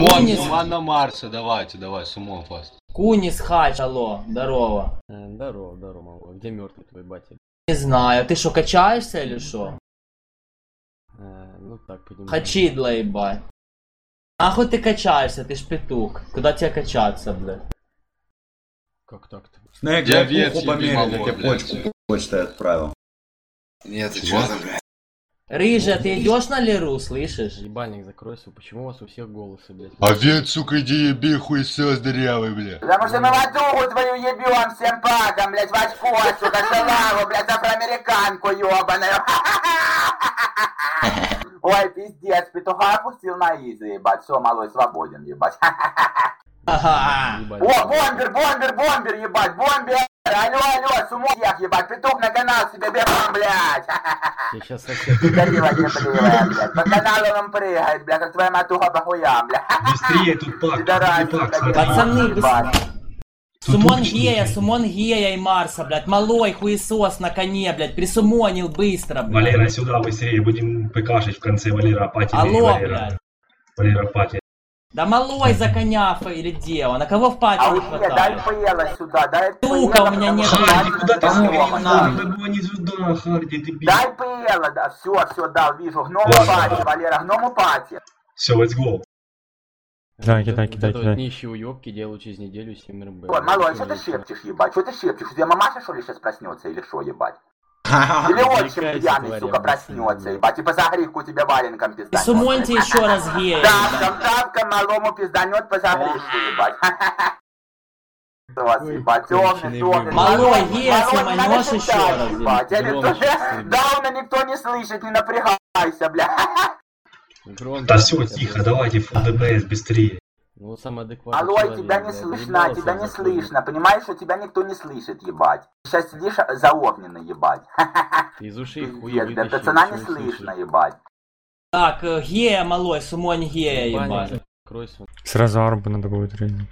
Кунис. Туман на Марсе, давайте, давай, с умом фаст. Кунис Хач, алло, здорово. Здорово, мало. Где мертвый твой батя? Не знаю, ты что, качаешься или что? Ну так, понимаю. Хачидло, ебать. Нахуй ты качаешься, ты ж петух. Куда тебе качаться, блядь? Как так-то? Снег, Я я вес пуху померил, ебал, как я блядь. почту почтой отправил. Нет, ты чё там, блядь? Рыжая, ты идешь на Леру, слышишь? Ебальник, закройся. Почему у вас у всех голосы, блядь? Овец, сука, иди еби хуесос дырявый, бля. Потому что мы матуху твою ебем всем паком, блядь, в очко, сука, шалаву, блядь, афроамериканку ебаную. Ой, пиздец, петуха опустил на изи, ебать, все, малой свободен, ебать. Ага. О, бомбер, ебать, бомбер! Алло, сумоех, ебать, петух на канал себе бегом, блядь! Я сейчас совсем... Пидорила ебливая, блядь, по каналу он прыгает, блядь, как твоя матуха по хуям, блядь. Быстрее тут пак, Пидорас, пак, сука, Пацаны, ебать. Сумон Гея и Марса, блядь, малой хуесос на коне, блядь, присумонил быстро, блядь. Валера, сюда быстрее, будем пкашить в конце Валера Апатия. Алло, блядь. Валера Апатия. Да малой за коня или дева, на кого в пати не Ауе, дай хватает? пыла сюда, дай Тука, пыла. у меня нет. Харди, куда ты Дома, Надо было не сюда, Харди, ты бил. дай пыла, да, все, дал, вижу, гному пати, Валера, гному пати. Все, let's go. Кидай. Нищие уёбки делают через неделю 7 РБ. Ой, малой, что ты шепчешь, ебать, что ты шепчешь? У тебя мамаша, что ли, сейчас проснется или что, ебать? Или отчим пьяный, сука, проснется, ебать, и по загривку тебе валенком И пизданет. сумоньте еще раз гея, ебать. Тапком малому пизданет по загривку, ебать. Вас, ебать, темный. Малой, гея, суманешь еще раз, ебать. Дауна никто не слышит, не напрягайся, бля. Да все, тихо, давайте full DPS быстрее. Ну, самый адекватный Алло, человек, тебя не блядь, слышно, заебался тебя не за хуйню. слышно. Понимаешь, что тебя никто не слышит, ебать. Сейчас сидишь заогненный, ебать. Ты из ушей хуй Пиздец, бля, вытащил, пацана не ничего слышно, слышишь. ебать. Так, гея, малой, сумонь гея, ебать. Закройся. Сразу арбу надо будет резать.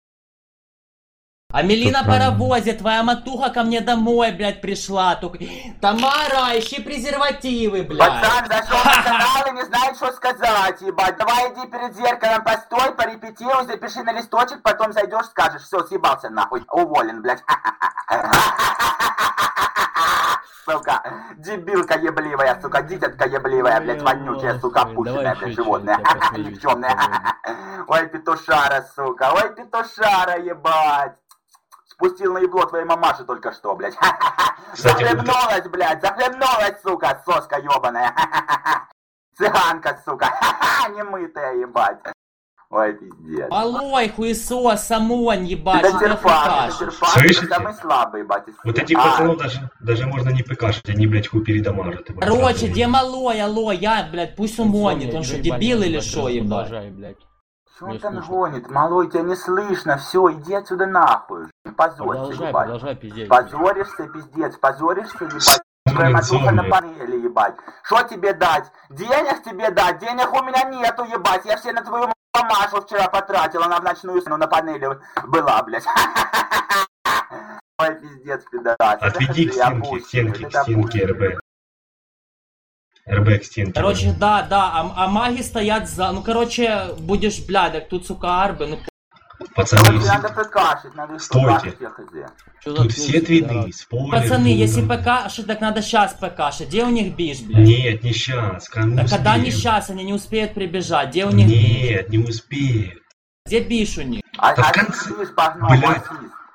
А Мелина Тут правильно. паровозе, твоя матуха ко мне домой, блядь, пришла. Только... Тамара, ищи презервативы, блядь. Пацан зашел на канал и не знает, что сказать, ебать. Давай иди перед зеркалом, постой, порепетируй, запиши на листочек, потом зайдешь, скажешь, все, съебался нахуй, уволен, блядь. Сука, дебилка ебливая, сука, дитятка ебливая, блядь, вонючая, сука, опущенная, блядь, животное, никчемное. Ой, петушара, сука, ой, петушара, ебать. Спустил на ебло твоей мамаши только что, блядь. Захлебнулась, блядь, захлебнулась, сука, соска ебаная. Цыганка, сука, немытая, ебать. Ой, пиздец. Малой, хуесос, самонь, ебать, Это что ты терпак, африкашешь? Слышите? самый слабый, ебать. Вот этих пацанов даже можно не пкашить, они, блядь, хуй передамажат. Короче, где малой, алло, я, блядь, пусть умонит, он что, дебил или что, ебать? Продолжай, блядь. Что он там гонит? Малой, тебя не слышно, все, иди отсюда нахуй. Позорься, ебать. Продолжай, пиздец. Позоришься, пиздец, позоришься, ебать. Твоя матуха на панели, ебать. Что тебе дать? Денег тебе дать? Денег у меня нету, ебать. Я все на твою мамашу вчера потратил, она в ночную смену на панели была, блядь. Ой, пиздец, пидорас. Отведи к стенке РБ. РБ к стенке. Короче, да, а маги стоят за... Ну, короче, будешь, блядь, так тут, сука, арбы, ну... Пацаны, Надо покашить, надо Стойте. Что тут все твиты, спойлер. Пацаны, если ПК, так надо сейчас ПК. Где у них биш, блядь? Нет, не сейчас, кому Так когда успеем? не сейчас, они не успеют прибежать. Где у них биш? Нет, не успеют. Где биш у них? А Да в ты конце, слышь, погнал, блядь. марксист.